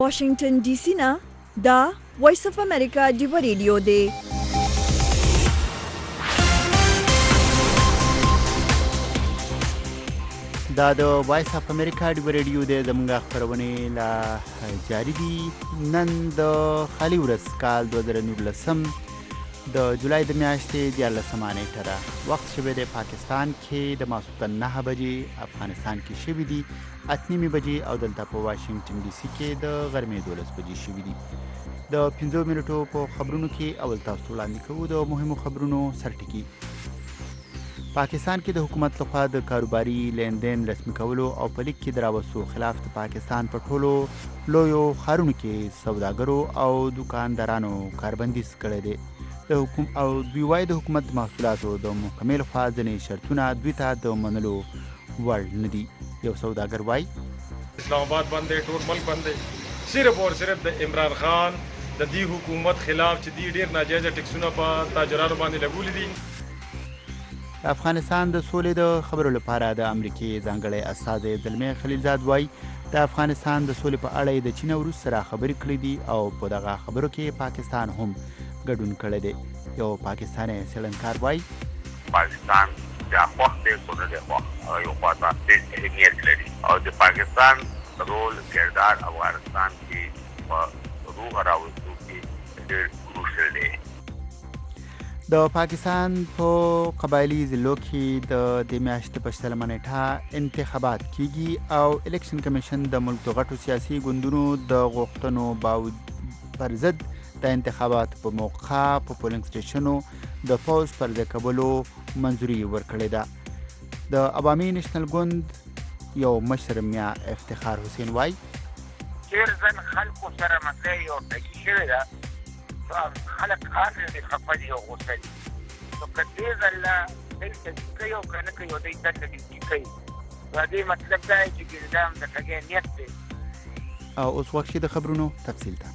واشنگټن ډي سي نه دا وایس اف امریکا ډیو ریډیو دی. دا د وایس اف امریکا ډیو ریډیو دی. زموږ خبرونه لا جاری دي. نن د خالي ورځ کال 2019 د جولای د میاشتې 14 نیټه ده. وخت شوی د پاکستان کې د ماسپښین 9 بجې، افغانستان کې شوی دي 8:30 بجې او دلته په واشنگټن ډي سي کې د غرمې 12 بجې شوی دي. د 15 منټو په خبرونو کې اول تاسو وړاندې کوو د مهمو خبرونو سرټکی. پاکستان کې د حکومت لخوا د کاروباري لیندین رسمي کولو او په لیک کې د راوستو خلاف د پاکستان په ټولو لویو ښارونو کې سوداګرو او دکاندارانو کاربندیز کړی دی. د حکومت او دوی وايي د حکومت محصولاتو د محکمې لخوا ځینې شرطونه دوی ته د منلو وړ نه دي. یو سوداګر وايي اسلام آباد باندې ټول ملک باندې صرف او صرف د عمران خان د دې حکومت خلاف چې دی ډیر ناجایز ټیکسونه په تاجرانو باندې لګولې دي. افغانستان د سولې د خبرو لپاره د امریکای ځانګړی استازی زلمی خلیلزاد وايي د افغانستان د سولې په اړه د چین او روس سره خبرې کړې دي او په دغه خبرو کې پاکستان هم ګډون کړی دی. یو پاکستاني څېړنکار وايي پاکستان د وخت د سولې لپاره یو خاصه اهمیت لري او د پاکستان رول کردار افغانستان کې په روغ راوستو کې ډېر کروشل دی. د پاکستان په قبایلی ضلعو کې د میاشتې په 18 نیټه انتخابات کیږي او الیکشن کمیشن د ملک د غټو سیاسي ګوندونو د غوښتنو پر ضد د انتخابات په موقع په پولینګ سټیشنو د پوز پر ځای کولو منظوري ورکړې ده. د عوامي نېشنل ګوند یو مشر میا افتخار حسین وايي ډېر ځل خلکو سره مسله یو ټکي شوې ده، خلک خاص دي خپه دي او غوسه دي. نو که دې ځله دلته کوي او که نه کوي او دوی دلته دي کوي، نو دې مطلب دا دی چې ګردام د ټګۍ نیت دی. او اوس وخت د خبرونو تفصیل ته.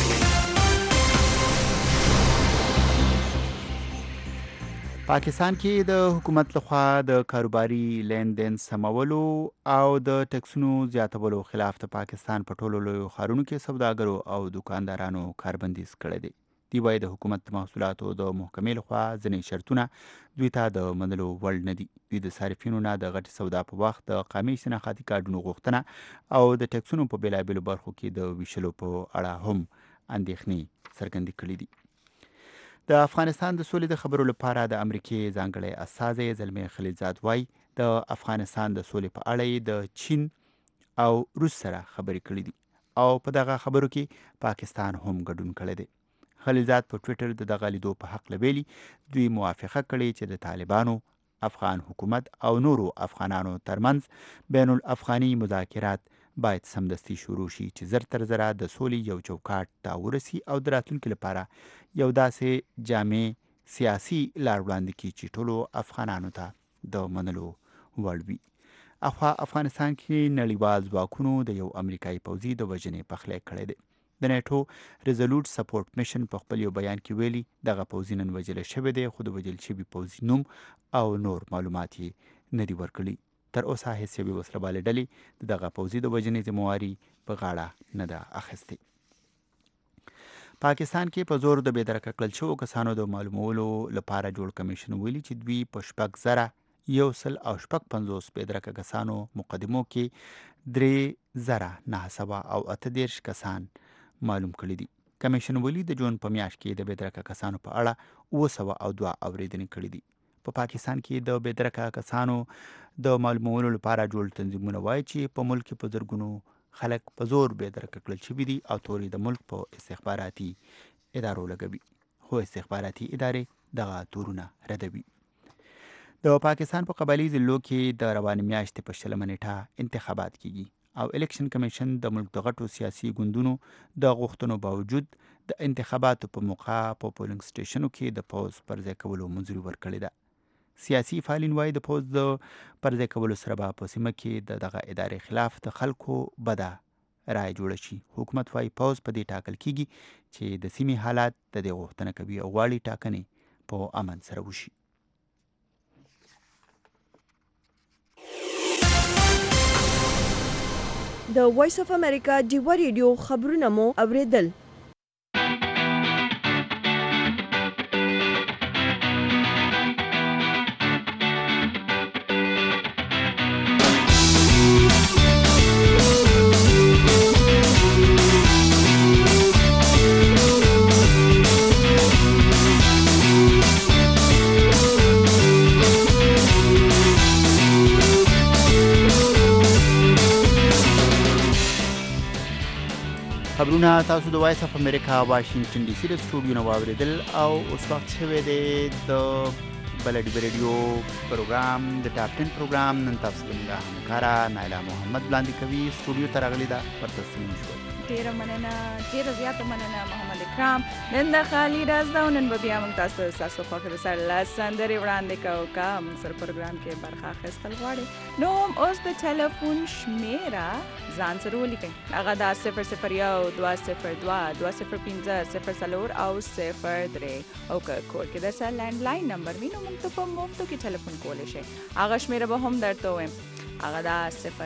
پاکستان کې د حکومت لخوا د کاروباري لیندین سمولو او د ټکسونو زیاتولو خلاف د پاکستان په ټولو لویو ښارونو کې سوداګرو او دکاندارانو کاربندیز کړی دی. دوی وايي د حکومت محصولاتو د محکمې لخوا ځینې شرطونه دوی ته د منلو وړ نه دي. دوی د صارفینو نه د غټې سودا په وخت د قامي شناختي کارډونو غوښتنه او د ټکسونو په بېلابېلو برخو کې د ویشلو په اړه هم اندېښنې څرګندې کړې دي. د افغانستان د سولې د خبرو لپاره د امریکای ځانګړی استازی زلمی خلیلزاد وايي د افغانستان د سولې په اړه د چین او روس سره خبرې کړې دي او په دغه خبرو کې پاکستان هم ګډون کړی دی. خلیلزاد په ټویټر د دغه لیدو په حق ویلي دوی موافقه کړې چې د طالبانو، افغان حکومت او نورو افغانانو ترمنځ بین الافغاني مذاکرات باید سمدستي شروع شي چې زر تر زره د سولې یو چوکاټ ته ورسي او د راتلونکي لپاره یو داسې جامع سیاسي لار وړاندې کړي چې ټولو افغانانو ته د منلو وړ وي. اخوا افغانستان کې نړیوال ځواکونو د یو امریکایي پوځي د وژنې پخلی کړی دی. د نیټو ریزولوټ سپورټ میشن په خپل یو بیان کې ویلي دغه پوځي نن وژل شوی دی، خو د وژل شوي پوځي نوم او نور معلومات یې نه دي ورکړي. تر اوسه هیڅ یوې وسله بالې ډلې د دغه پوځي د وژنې ذمهواري په غاړه نه ده اخیستې. پاکستان کې په زور د بېدرکه کړل شوو کسانو د معلومولو لپاره جوړ کمیشن ویلي چې دوی په 6,150 بېدرکه کسانو مقدمو کې 3,938 کسان معلوم کړي دي. کمیشن ویلي د جون په میاشت کې د بېدرکه کسانو په اړه 902 اورېدنې کړي دي. په پاکستان کې د بېدرکه کسانو د معلومولو لپاره جوړ تنظیمونه وایي چې په ملک کې په زرګونو خلک په زور بېدرکه کړل شوي دي او تورې د ملک په استخباراتي ادارو لګوي، خو استخباراتي ادارې دغه تورونه ردوي. د پاکستان په قبایلی ضلعو کې د روانې میاشتې په 20 نیټه انتخابات کیږي او الیکشن کمیشن د ملک د غټو سیاسي ګوندونو د غوښتنو باوجود د انتخاباتو په موقع په پولینګ سټیشنو کې د پوز پر ځای کولو منظوري ورکړې ده. سیاسي فعالین وايي د پوز د پر ځای کولو سره به په سیمه کې دغه ادارې خلاف د خلکو بده رای جوړه شي. حکومت وايي پوز په دې ټاکل کیږي چې د سیمې حالات د دې غوښتنه کوي او غواړي ټاکنې په امن سره وشي. د وایس اف امریکا ډیوا ریډیو خبرونه مو اوریدل. خبرونه تاسو د وایس اف امریکا واشنگټن ډي سي د سټوډیو نه واوریدل او اوس وخت شوی دی د بلډي ریډیو پروګرام د ټاپ 10 پروګرام نن تاسو ته همکارا نایلا محمد وړاندې کوي. سټوډیو ته راغلی دا ورته تسلیم شو. ډیره مننه، ډیره زیاته مننه محمد اکرام. نن د خالي راز دا نن به بیا موږ تاسو خوښه به سره لاس سندرې وړاندې کوو کا موږ سره پروګرام کې برخه اخیستل غواړي نو اوس د ټلیفون شمیره ځان سره ولیکئ. هغه دا 001 202 205 0 او 03 او که کور کې درسره لینډلاین نمبر وي نو موږ ته په مفتو کې ټلیفون کولی شئ. هغه شمیره به هم درته ووایم. هغه دا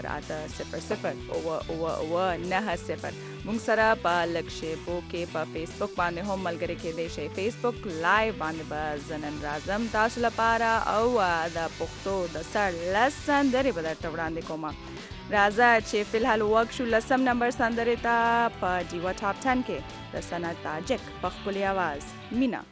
08000 موږ سره په لږ شیبو کې په فیسبوک باندې هم ملګري کېدی شئ. فیسبوک لایو باندې به زه نن راځم تاسو لپاره او د پښتو د سر لس سندرې به درته وړاندې کوم. راځه چې فلحال وک شو 10 نمبر سندرې ته په ډیوا ټاپ 10 کې د سند تاجک په ښکلي اواز مینا.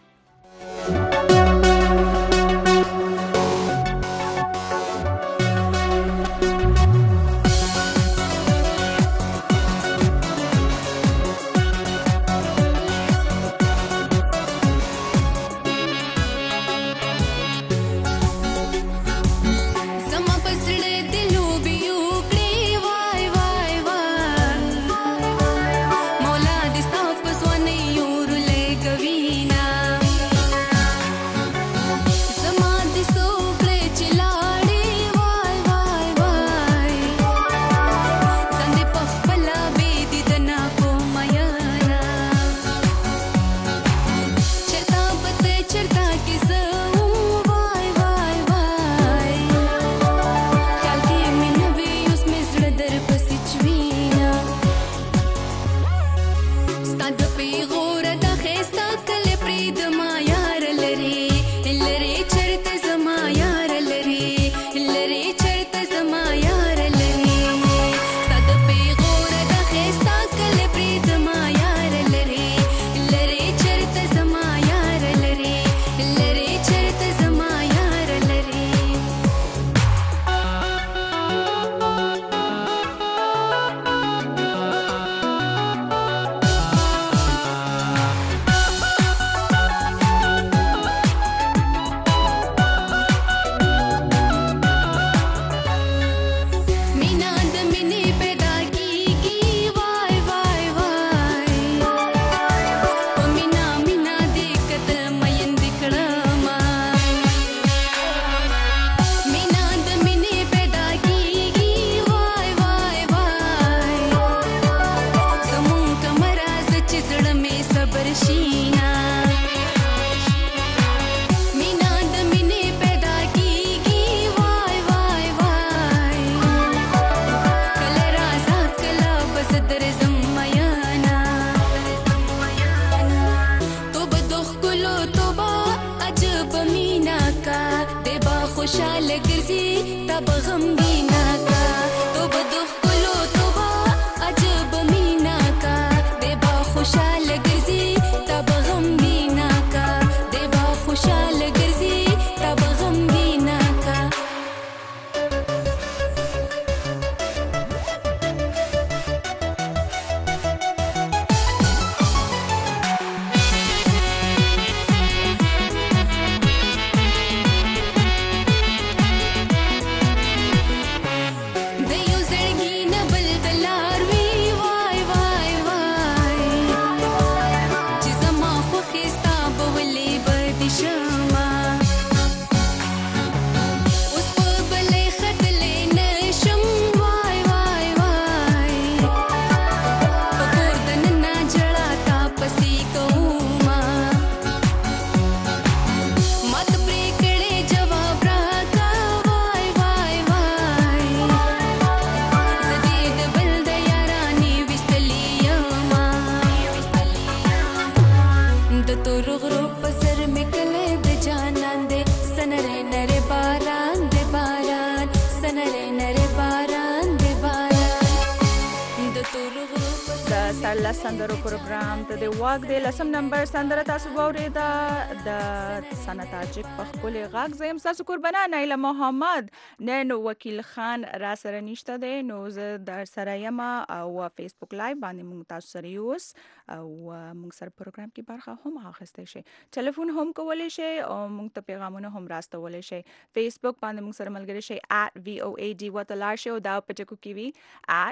سرلس سندرو پروګرام ته د واګ د لسم نمبر سندره تاسو واورېده د سنتاجک په ښکلي غږ. زه یم ستاسو قربانه نایله محمد. نن وکیل خان را سره نشته دی نو زه در سره یم او فیسبوک لایو باندې موږ تاسو سره یوس او موږ سره پروګرام کې برخه هم اخیستی شئ. ټلیفون هم کولی شئ او موږ ته پیغامونه هم راستولی شئ. فیسبوک باندې موږ سره ملګري شئ @VOAD ورته لاړ شئ او دا په ټکو کې وي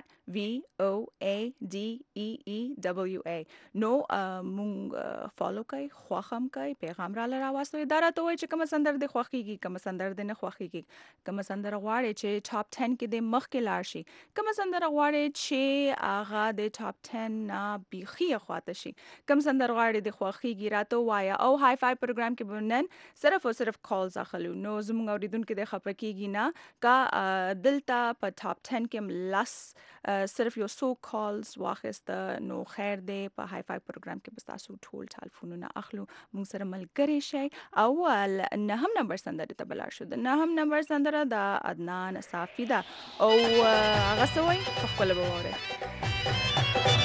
@VOADEEWA. نو مونږ فالو کوي، خوښ هم کوي، پیغام را راواستوي. دا راته وایي چې کومه سندره دې خوښېږي، کومه سندره دې نه خوښېږي، کومه سندره غواړې چې ټاپ 10 کې دې مخکې لاړ شي، کومه سندره غواړې چې هغه د ټاپ 10 نه بیخي خواته شي، کوم سندره غواړې دې خوښېږي راته ووایه. او های فای پروګرام کې به نن صرف او صرف کالز اخلو. نو زموږ اورېدونکي دې خفه کېږي نه که دلته په ټاپ 10 کې لس صرف یو څو کالز واخیسته نو خیر دی. په های فای پروګرام کې به تاسو ټول ټلیفونونه اخلو، موږ سره ملګري شئ. اول نهم نمبر سندره ته بلار شو. د نهم نمبر سندره د عدنان صافي ده او هغه څه وایي په خپله به واورئ.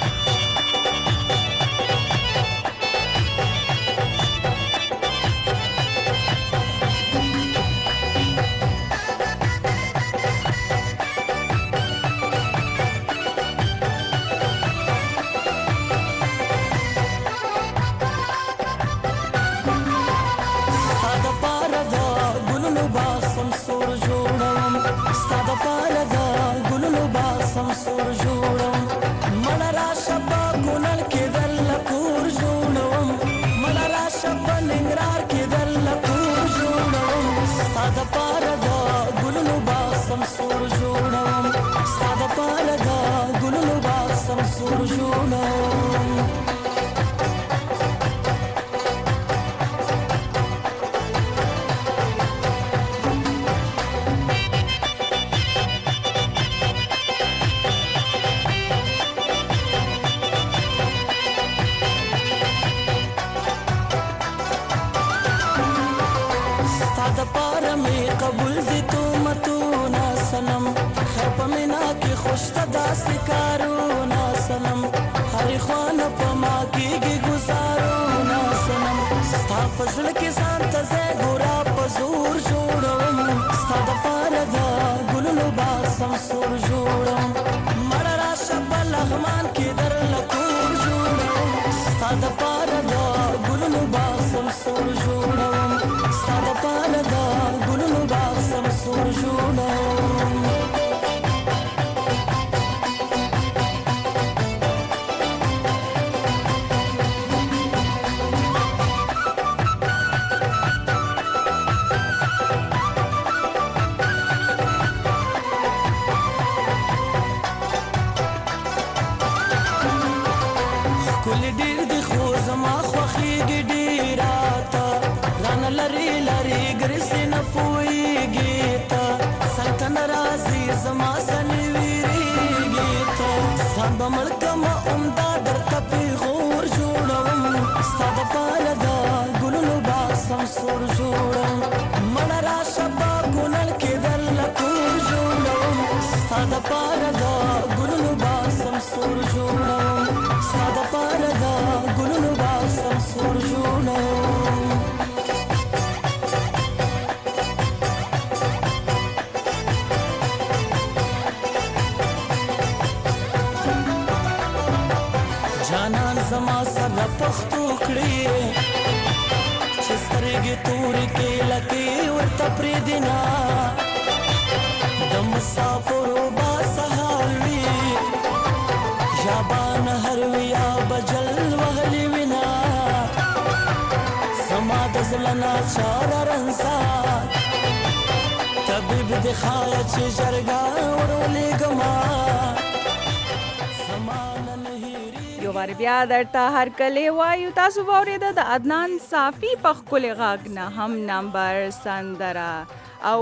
یو بار بیا درته هر کله وایو تاسو واورېده د عدنان صافي په ښکلي غږ نهم نمبر سندره او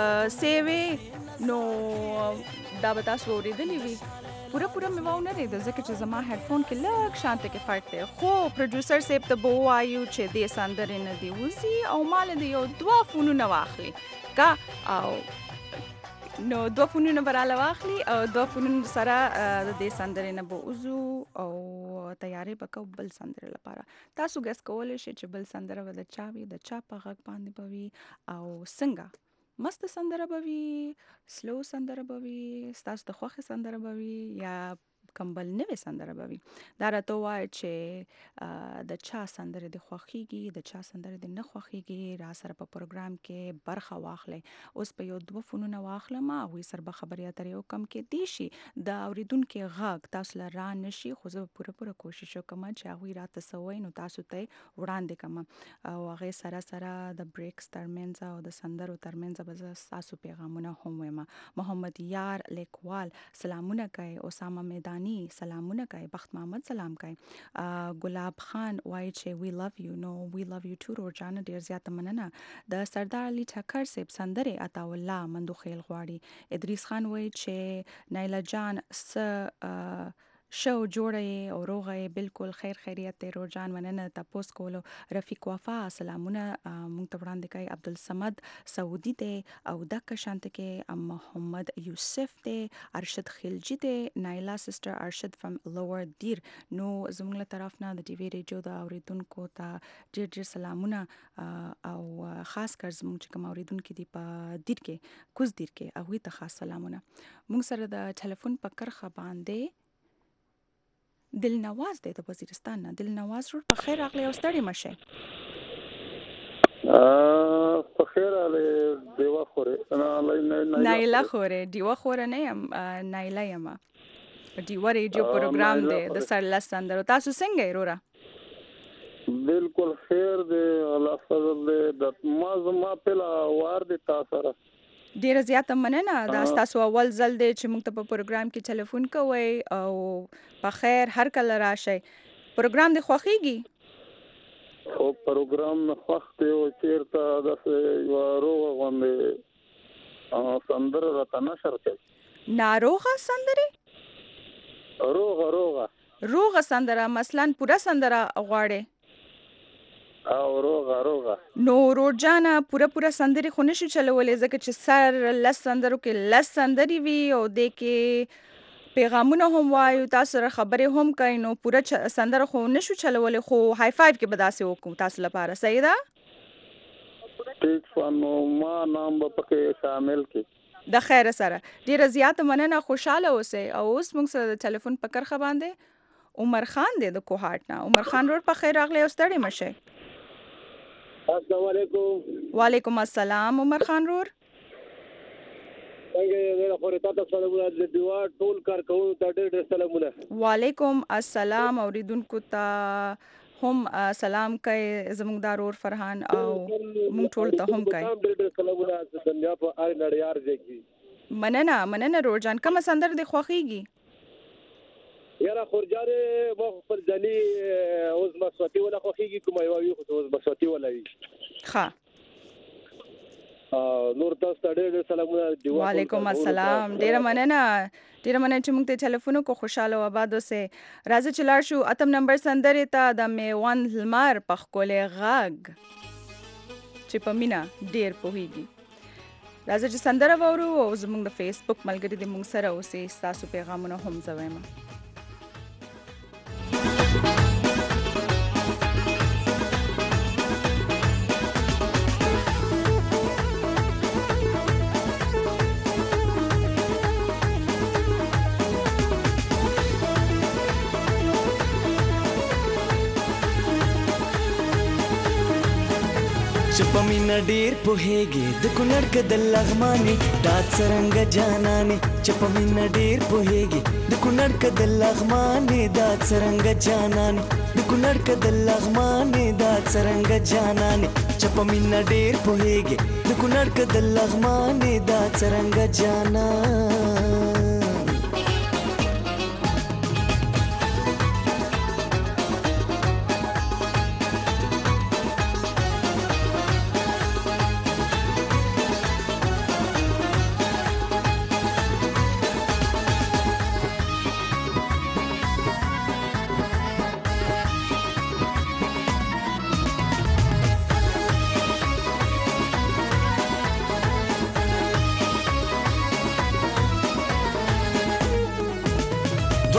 سیوې نو دا به تاسو واورېدلې وي. پوره مې واونه رېده ځکه چې زما هیډفون کې لږ شانته کې فرق دی، خو پروډوسر صاحب ته به ووایو چې دې سندرې نه دې وځي او ما له دې یو دوه فونونه واخلي کا او نو دوه فونونه براله واخلي او دوه فونونه سره د دې سندرې نه به وځو او تیاری وکړو بل سندرې لپاره. تاسو ګس کولی شئ چې بل سندره به د چا وي، د چا په غږ باندې به وي او څنګه مست سندره به وي، سلو سندره به وي، ستاسو د خوښې سندره به وي یا کمبل نوې سندره به وي. دا راته ووایه چې د چا سندرې د خوښیږي، د چا سندرې د نه خوښیږي، را سره په پروګرام کې برخه واخلئ. اوس په یو دوه فونونه واخلم هغوی سره به خبرې اترې وکړم، کیدای شي د اورېدونکي غږ تاسو له را نه شي، خو زه به پوره کوشش وکړم چې هغوی راته څه وایي نو تاسو ته یې وړاندې کړم او هغې سره سره د بریکس ترمنځ او د سندرو ترمنځ به زه ستاسو پیغامونه هم وایم. محمد یار لیکوال سلامونه کوي، اسامه میدانی سلامونه کوي، بخت محمد سلام کوي، ګلاب خان وایي چې وی لو یو. نو وی لو یو ټو روجانه، ډیر زیاته مننه. د سردار علي ټکر صاحب سندرې عطاالله مندوخیل غواړي. ادریس خان وایي چې نایله جان شو جوړه او روغه بالکل خیر خیریت دی. روجان مننه تاسو کولو. رفیق وفا سلامونه مونږ ته وړاندې کوي. عبدالصمد سعودي دی او دک شانت کې محمد یوسف دی، ارشد خلجی دی، نایلا سسټر ارشد فرام لوور دیر. نو زموږ له طرف نه د ټي وي ریډیو د اوریدونکو ته ډیر ډیر سلامونه او خاص کر زموږ چې کوم اوریدونکو دی په دیر کې کوز دیر کې هغوی ته خاص سلامونه. مونږ سره د ټلیفون په کرخه باندې دلنواز دی د وزیرستان نه. دلنواز روډ په خیر راغلی او ستړي مشه. په خیر راغلی دیوا خوره نایله خوره دیوا خوره نه یم نایله یم. دیوا ریډیو پروګرام دی د سرلس سندرو. تاسو څنګه یې روره؟ بالکل خیر دی الله فضل دی. د ما پهلا وار دی تاسو سره ډیره زیاته مننه. دا ستاسو اول ځل دی چې موږ ته په پروګرام کې ټلیفون کوئ او په خیر هر کله راشئ. پروګرام دې خوښیږي؟ خو پروګرام مې خوښ دی او چېرته داسې یوه روغه غوندې سندره راته نشر کوي. ناروغه سندرې؟ روغه سندره مثلا پوره سندره غواړئ؟ او روغه نو روجانه پوره سندرې خو نشو چلولی ځکه چې سر لس سندرو کې لس سندرې وي او دې کې پیغامونه هم وایو، تاسو سره خبرې هم کوي، نو پوره سندره خو نشو چلولی. خو های فایو کې به داسې وکړو تاسو لپاره. صحیح ده؟ ټیک شو. نو ما نام به پکې شامل کړي. د خیر سره ډیره زیاته مننه. خوشحاله اوسئ. او اوس موږ سره د ټلیفون په کرخه باندې عمر خان دی د کوهاټ نه. عمر خان روډ په خیر راغلی او ستړي مشه. السلام علیکم. وعلیکم السلام عمر خان رور. څنګه یې زه خو تاسو سلامونه د دیوا ټول کارکونکو ته ډېر سلامونه. وعلیکم السلام. اوریدونکو ته هم سلام کوي زموږ د رور فرحان او موږ ټول ته هم کوي. ډېر سلامونه د دنیا په اړه نړیار ځای. مننه رور جان. کوم سندر دی خوښیږي؟ یاره خورجانې ما خپل ځاني اوس مسواتي ولا خوښیږي کومه یوه وي خو اوس مسواتي ولا وي. ښه نور تاسو ته ډېر سلامونه. وعلیکم السلام. ډېره مننه چې موږ ته ټلیفون وکړو. خوشحاله او آباد اوسئ. راځه چې لاړ شو اتم نمبر سندرې ته. د میوند لمر په ښکلی غږ چې په مینه ډېر پوهیږي. راځه چې سندره واورو او زموږ د فیسبوک ملګري د موږ سره اوسئ. ستاسو پیغامونه هم زه وایم. چپمینا ډیر پوهیږي د کونړ کې د لغمانې ډات سرنګ جانانې. چپمینا ډیر پوهیږي د کونړ کې د لغمانې ډات سرنګ جانانې. د کونړ کې د لغمانې ډات سرنګ جانانې. چپمینا ډیر پوهیږي د کونړ کې د لغمانې ډات سرنګ جانانې.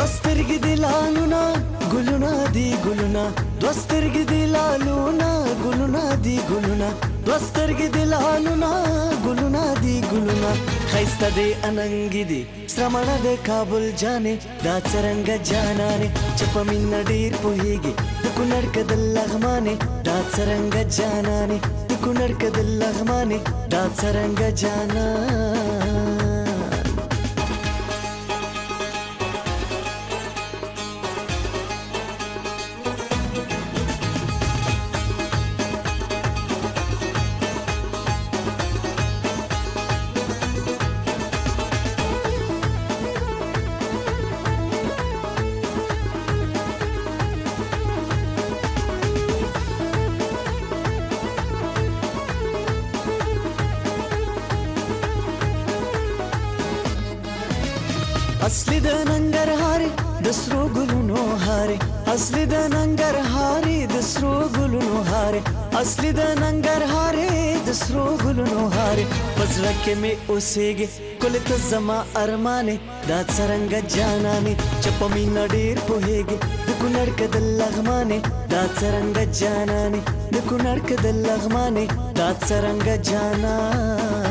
دوسترګې د لالونه ګلونه دي ګلونه دوسترګې د لالونه ګلونه دي ګلونه دوسترګې د لالونه ګلونه دي ګلونه ښایسته دی اننګې دي سرمڼه د کابل جانې دا څرنګه جانانې چې په مینه ډېر پوهېږي د کونړ که د لغمانې دا څرنګه جانانې د کونړ که د لغمانې دا څرنګه جانان اصلي د ننګرهارې د سرو ګلونو هارې اصلي د ننګرهارې د سرو ګلونو هارې اصلي د ننګرهارې د سرو ګلونو هارې په زړه کې مې اوسېږې ښکلې ته زما ارمانې دا څرنګه جانانې چې په مینه ډېر پوهېږې د کونړ که د لغمانې دا څرنګه جانانې د کونړ که د لغمانې دا څرنګه جانان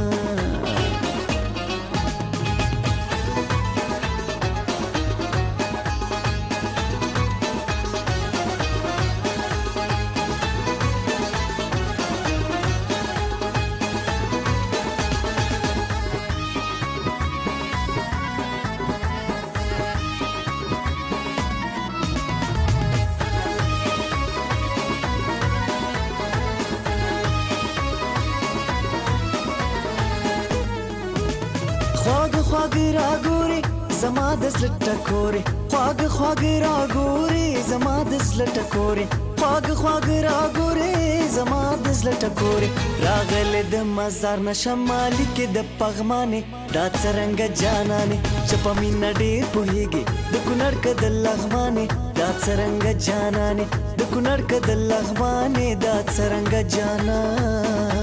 خواږه راګوري زما د زړه ټکورې خواږه راګوري زما د زړه ټکورې خواږه راګوري زما د زړه ټکورې راغلې د مزار نه شمالي کې د پغمانې دا څرنګه جانانې چې په مینه ډېر پوهېږې د کونړ که د لغمانې دا څرنګه جانانې د کونړ که د لغمانې دا څرنګه جانان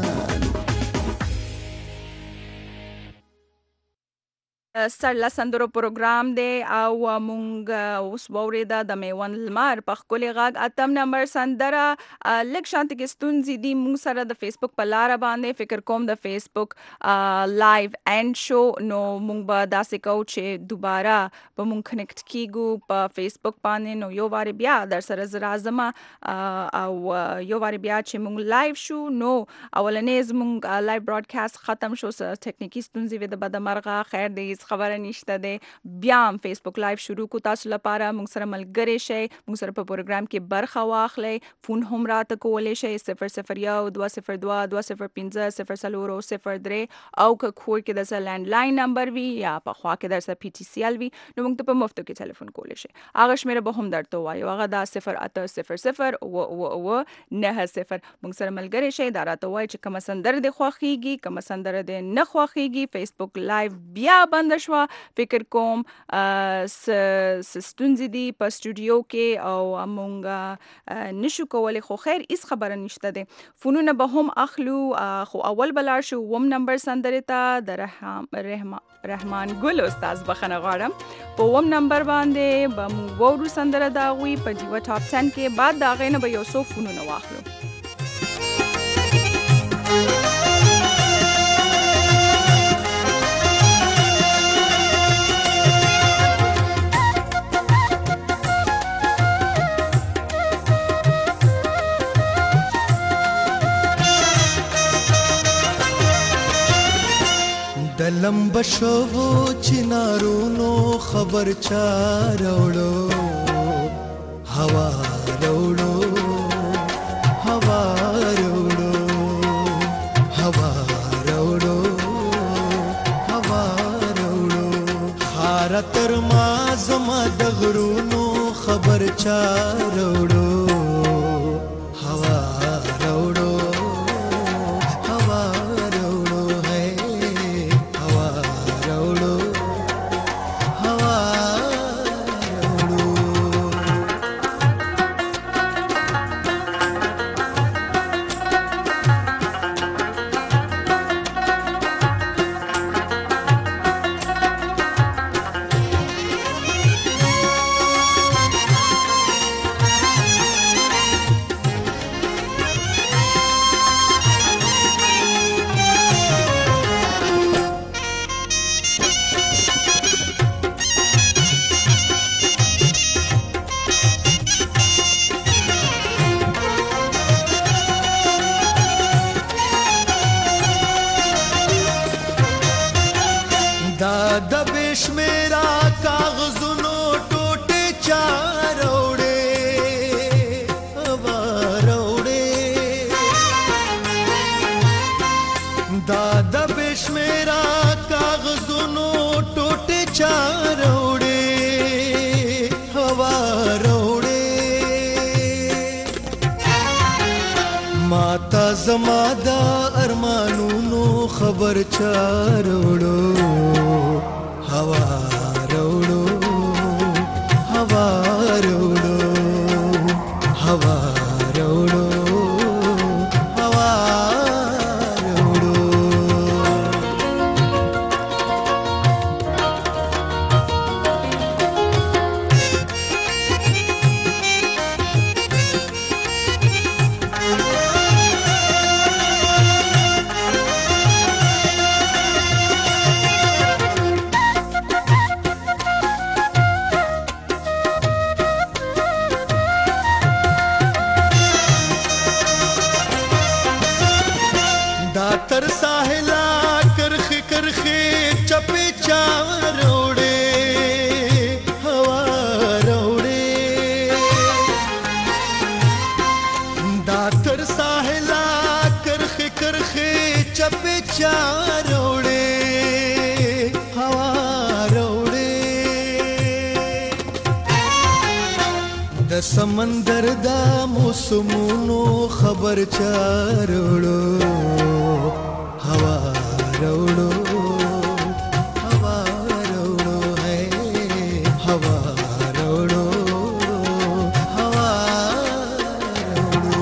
سړله سندرو پروګرام دی او مونږ اوس واورېده د میوند لمر په ښکلي غږ اتم نمبر سندره لږ شانتې کې ستونزې دي مونږ سره د فیسبوک په لاره باندې فکر کوم د فیسبوک لایو اینډ شو نو مونږ به داسې کوو چې دوباره به مونږ کنیکټ کیږو په فیسبوک باندې نو یو وارې بیا در سره زه راځم او یو وارې بیا چې مونږ لایو شو نو اولنې زمونږ لایو براډکاسټ ختم شو ټکنیکي ستونزې وې د بدمرغه خیر دی خبره نشته دی بیا هم فیسبوک لایو شروع کو تاسو لپاره مونږ سره ملګری شئ مونږ سره په پروګرام کې برخه واخلئ فون هم راته کولی شئ 001 202 205 003 او که کور کې د لینډلاین نمبر وي یا په خوا کې در سره پی ټي سی ایل وي نو مونږ ته په مفتو کې ټلیفون کولی شئ هغه شمیره به هم درته ووایو هغه دا 0800 مونږ سره ملګری شئ دا راته ووایي چې کومه سندره دې خوښیږي کومه سندره دې نه خوښیږي فیسبوک لایو بیا بند شوه فکر کوم ستونزې دي په سټوډیو کې او مونږ نشو کولی خو خیر هیڅ خبره نشته دی فونونه به هم اخلو خو اول به لاړ شو اووم نمبر سندرې ته د رحمان ګل استاد بخښنه غواړم په اووم نمبر باندې به مونږ وورو سندره د هغوی په ډیوه ټاپ 10 کې بعد د هغې نه به یو څو فونونه واخلو لمب شو چنارونو خبر چا راوړو هوا راوړو هوا راوړو هوا راوړو هوا راوړو خار تر ما زما د غرونو خبر چا راوړو هوا راوړو هوا راوړو هوا راوړو هوا راوړو زما دا ارمانونو خبر چا روړو هوا روړو هوا روړو هوا روړو هوا روړو تر ساحلا کرخی کرخی چپی چاور روڑے ہوا روڑے دا تر ساحلا کرخی کرخی چپی چاور روڑے ہوا روڑے د سمندر دا موسمونو خبر چاروڑو हवा रोड़ो हवा रोड़ो है हवा रोड़ो हवा रोड़ो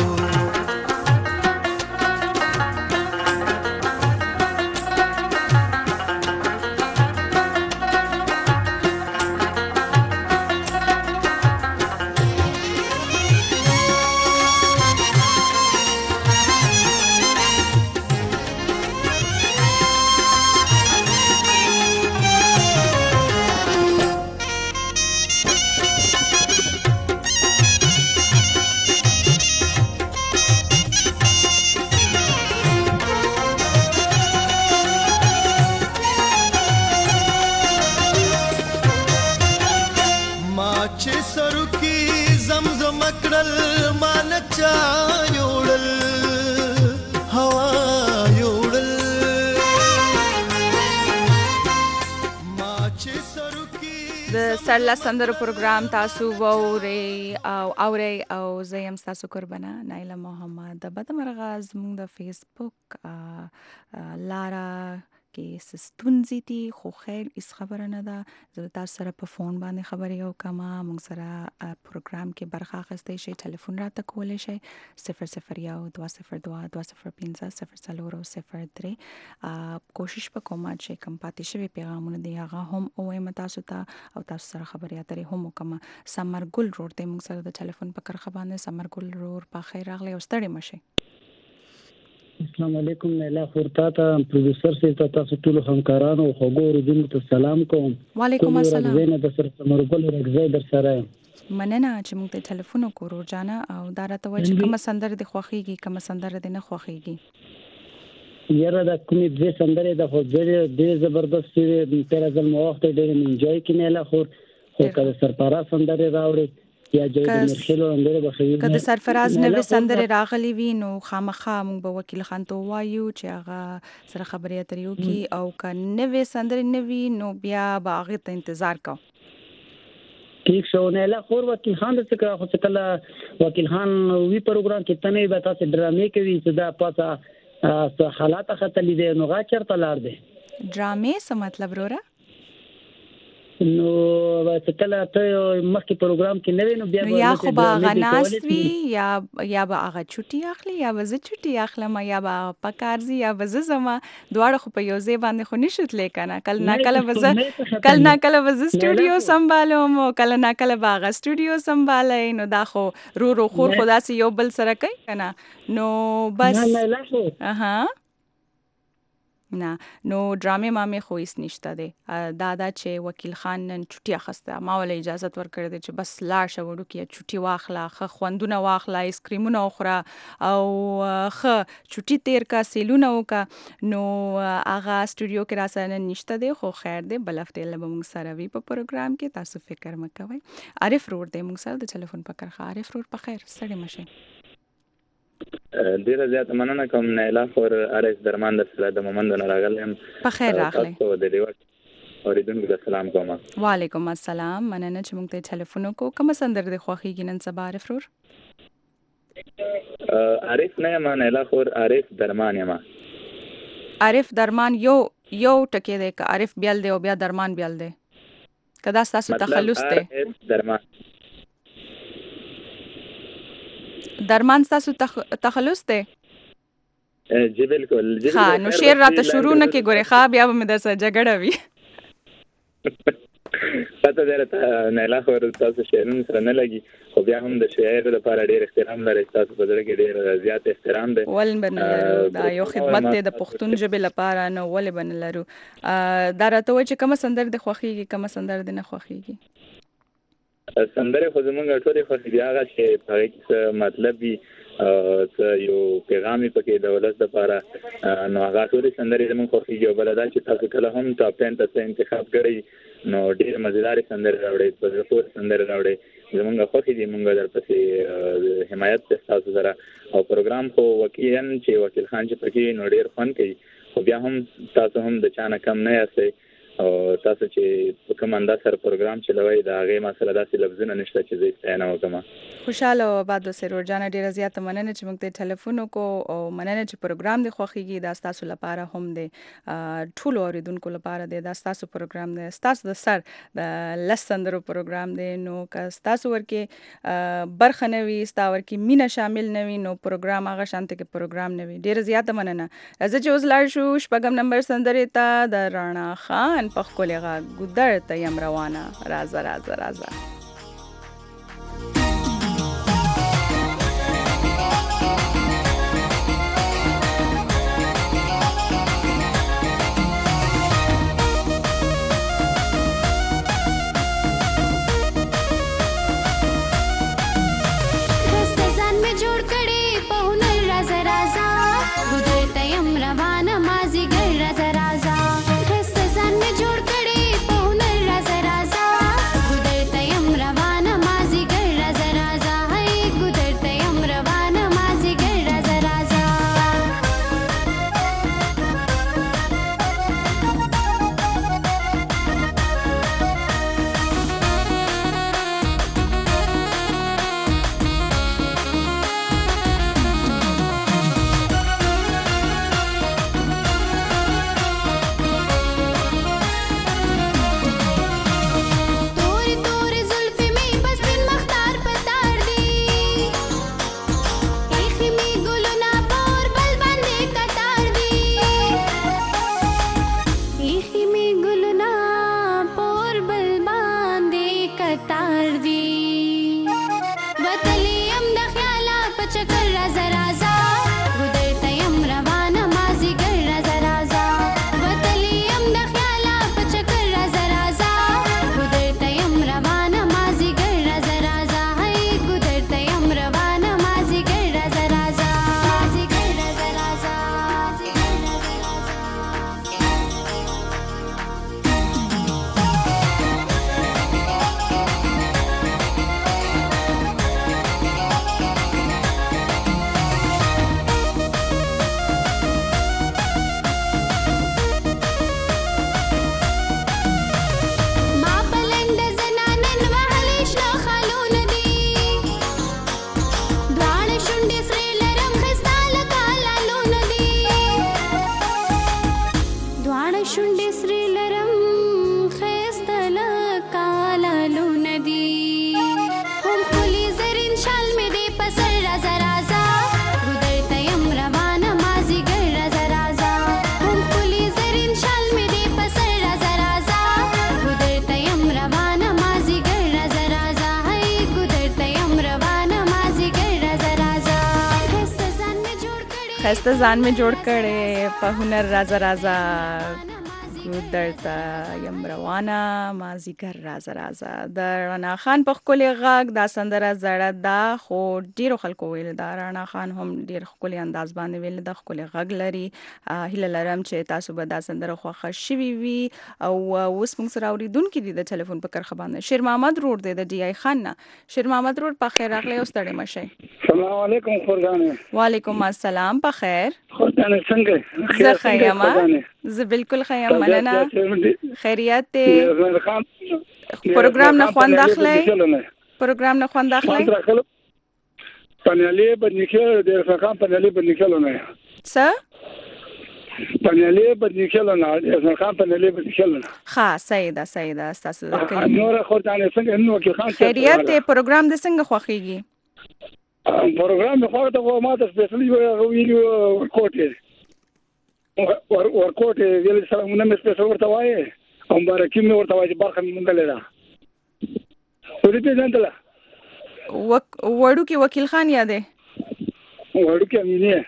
سرلا سندر پروګرام تاسو ووري او زیم تاسو قربانه نایله محمد د بدمرغاز موږ د فیسبوک لارا کې سستونزي دي خو خیر اس خبره نه ده زه تاسو سره په فون باندې خبرې یو کما موږ سره پروګرام کې برخه اخیستئ شئ ټلیفون راته کولی شئ 001-202-205-003 کوشش وکوم چې کم پاتې شوي پیغامونه دی هغه هم وایم تاسو ته او تاسو سره خبرې اترې هم وکم. سمرګل روډ دی موږ سره د ټلیفون په کرخه باندې. سمرګل روډ په خیر راغلی او ستړي مشئ. السلام علیکم نیلا خورتا ته پروډوسر سي ته تاسو ټول همکارانو او خوګورو دین ته سلام کوم. وعلیکم السلام. زه نه د سر سمرګل رغزه در سره مننه چې موږ ته ټلیفون وکړو جانا او دا راته وایي چې کوم سندره د خوخيږي کوم سندره د نه خوخيږي. یاره دا کومې دې سندره د خو ډېر زبردست دی تر ځل مو وخت ډېر انجوای کینې لا خو کله سرپارا سندره راوړي یا جوړ مرخلو اندر بخوي کله سرفراز نوې سندره راغلي وي نو خامخا موږ به وکیل خان ته وایو چې هغه سره خبرې اترې وکړي او که نوې سندره نوې نو بیا به هغه ته انتظار کو. ٹھیک شو نه لا خور وکیل خان څخه خو کله وکیل خان وی پروګرام کې تنه به تاسو ډرامې کوي چې دا پاتہ حالات خطلې دي نو غا چرته لار دي ډرامې څه مطلب وروره نو چې کله ته مخکې پروګرام کې نه وینو بیا یا خو به غناستوي یا به هغه چټي اخلي یا به زه چټي اخلم یا به پکارزي یا به زه زما دواړه خو په یو ځای باندې خو نشوت لیکنه کله نه کله به سټوډیو سمبالوم کله نه کله به هغه سټوډیو سمبالای نو دا خو رو خور خدا سي یو بل سره کوي کنه نو بس نه نو ډرامې مامې خو هیڅ نشته دی دا چې وکیل خان نن چټي اخسته ما ول اجازه ورکړې ده چې بس لاړ شو وړو کې چټي واخله خه خوندونه واخله ایسکریمونه اخره او خه چټي تیر کا سیلونه وکا نو اغه سټوډیو کې را سره نشته دی خو خیر دی بل هفته له موږ سره وی په پروګرام کې تاسو فکر مکوئ. عارف روډ دی موږ سره د ټلیفون په کرخه. عارف روډ په خیر سړی مشه ډیره زیاته مننه کوم نیلا خور ارس درمان در سره د مومند نه راغلم په خیر راغلی تاسو د دیوټ اوریدونکو ته سلام کوم. وعلیکم السلام مننه چې موږ ته ټلیفون وکړو. کوم سندر د خوخي ګنن سبا عارف رور عارف نه یم نه خور عارف درمان یم. عارف درمان یو ټکی دی که عارف بیل دی او بیا درمان بیل دی؟ که دا ستاسو تخلص دی؟ درمان ستاسو تخلص دی؟ جی بالکل. ها نو شعر راته شروع نه کې ګورې ښه بیا به مې در سره جګړه وي. پته درته نه خور تاسو شعرونه سره نه لګي خو بیا هم د شاعر لپاره ډېر احترام لري. تاسو په زړه کې ډېر زیات احترام دی. ولې به نه لرو؟ دا یو خدمت دی د پښتون ژبې لپاره، نو ولې به نه لرو؟ دا راته وایي چې کومه سندره دې خوښېږي کومه سندره دې نه خوښېږي؟ سندرې خو زمونږ ټولې خوښېږي هغه چې په هغې کې څه مطلب وي یو پیغام پکې د ولس لپاره، نو هغه ټولې سندرې زمونږ خوښېږي. او بله دا چې تاسو کله هم ټاپ 10 ته انتخاب کړئ نو ډېر مزیدارې سندرې راوړئ، په زړه پورې سندرې راوړئ. زمونږ خوښې دي، مونږ درپسې حمایت دی ستاسو سره. او پروګرام خو واقعا چې وکیل خان چې پکې نو ډېر خوند کوي، خو بیا هم تاسو هم د چا نه کم نه یاستئ. او تاسو چې په کوم انداز سره پروګرام چلوئ د هغې ما سره داسې لفظونه نشته چې زه یې ستاینه وکړم. خوشحاله او آباد اوسئ رور جانه. ډېره زیاته مننه چې موږ ته ټلیفون وکړو او مننه چې پروګرام دې خوښېږي. دا ستاسو لپاره هم دی، ټولو اورېدونکو لپاره دی. دا ستاسو پروګرام دی، ستاسو د سر د 10 سندرو پروګرام دی. نو که ستاسو ورکې برخه نه وي، ستا ورکې مینه شامل نه وي، نو پروګرام هغه شانته کې پروګرام نه وي. ډېره زیاته مننه. راځه چې اوس لاړ شو 6 نمبر سندرې ته د رانا خان په ښکلي غږ ګودر ته یم روانه. راځه راځه راځه. خسته ځان مې جوړ کړې په هنر رازه رازه ګودر ته یم روانه مازیګر رازه رازه. د رانا خان په ښکلي غږ دا سندره زړه ده، خو ډېرو خلکو ویل دا رانا خان هم ډېر ښکلي انداز باندې ویل دا ښکلي غږ لري. هیله لرم چې تاسو به دا سندره خوښه شوي وي. او اوس موږ سره اورېدونکي دي د ټلیفون په کرښه باندې. شیر محمد رور دی د ډي آی خان نه. شیر محمد رور په خیر راغلی او ستړی مه شئ. سلام علیکم خورګانې. وعلیکم السلام. په خیر. خورګانې څنګه؟ زه ښه یم. زه بالکل ښه یم، مننه. خیریت دی؟ پروګرام نه خوند اخلئ؟ پروګرام نه خوند اخلئ؟ پنیالی بدنیکل د سرخان پنیالی بدنیکل نه څه پنیالی بدنیکل نه د سرخان پنیالی بدنیکل نه ها سیدا تاسو د کلمه نور خورتانه څنګه نو کې خان خیریت ته پروګرام د څنګه خوخیږي پروګرام خو ته ما ته سپیشلی ویلو کوټه ورکوټه ویل سلامونه مې سپیشل ورته وایي او مبارکي مې ورته وایي برخه مې مونږ لیدا ورې په ځانتله وړو کې وکیل خان یادې وړو کې امینه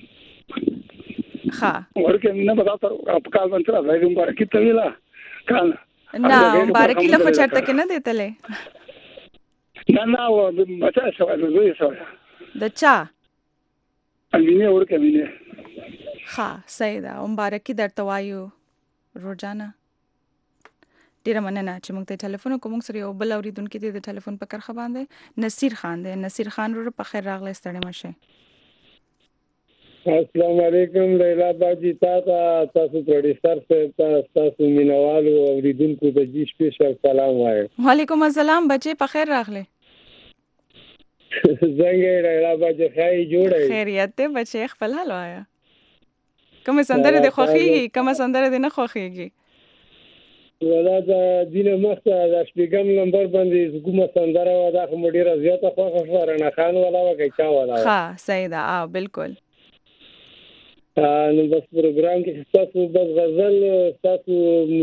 ها وړو کې امینه په تاسو په کال باندې راځي مبارکي ته ویلا کال نه مبارکي لفظ چرته کې نه دیتلې نه و مچا شو زوی شو د چا امینه وړو کې امینه ها سیدا مبارکي درته وایو روزانه ډیره مننه چې موږ ته ټلیفون کوم سره یو بل اوریدونکو ته د ټلیفون په کرخه باندې نصیر خان دی نصیر خان ورو په خیر راغلی ستړي مشه السلام علیکم لیلا باجی تاسو پروډوسر تاسو مینوالو اوریدونکو ته جی سپیشل سلام وایم وعلیکم السلام بچي په خیر راغلی څنګه لیلا باجی خای جوړه خیریت ته بچي خپل حال وایا کوم سندره د خوخیږي کوم سندره د نه خوخیږي ولا دا دینه مخته د شپږم نمبر باندې کومه سندره و دا خو ډیره زیاته خوښه شو رڼا خان ولا وکي چا ولا ها سیدا بالکل نو بس پروګرام کې تاسو بس غزل تاسو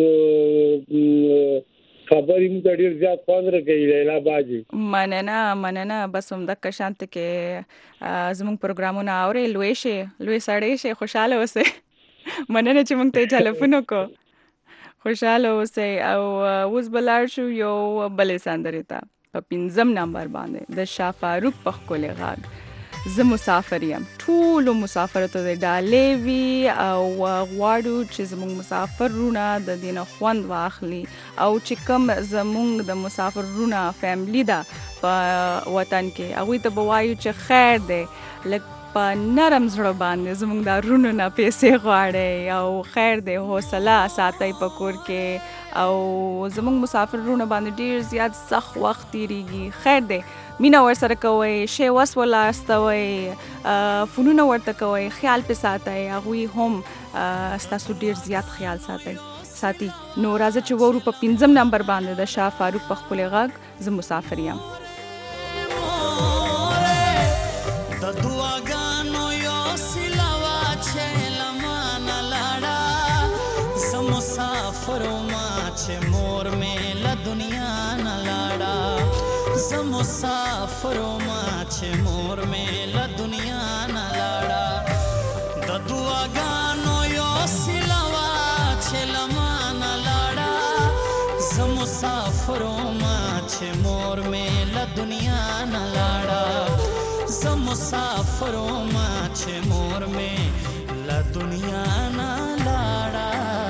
خبرې مو ډیر زیات خوند راکړي لیلا باجی مننه بس هم د کشانت کې زموږ پروګرامونه اوري لوي سړی شي خوشاله اوسه مننه چې موږ ته ټلیفون وکړو خوشاله اوسئ او اوس بلار شو یو بلې سندرې ته په 5 نمبر باندې د شاه فاروق په ښکلي غږ زه مسافر یم ټولو مسافرو ته د ډالۍ وي او غواړو چې زموږ مسافرونه د دې نه خوند واخلي او چې کوم زموږ د مسافرونه فیملی ده په وطن کې هغوی ته به وایو چې خیر دی لږ په نرم زړه باندې زموږ د رونو نه پیسې غواړي او خیر دی حوصله ساتئ په کور کې او زموږ مسافرونه باندې ډیر زیات سخت وخت تیریږي خیر دی مینا ورسره کوئ شی وس ولاستوئ فنونه ورته کوئ خیال په ساتئ هغوی هم ستاسو ډیر زیات خیال ساتي نو راځه چې وورو په 5 نمبر باندې د شاه فاروق په ښکلي غږ زه مسافر یم مسافرو ما چې مور مې له دنیا نه لاړه د دعاګانو یو سلوا چې لما نه لاړه زه مسافرو ما چې مور مې له دنیا نه لاړه زه مسافرو ما چې مور مې له دنیا نه لاړه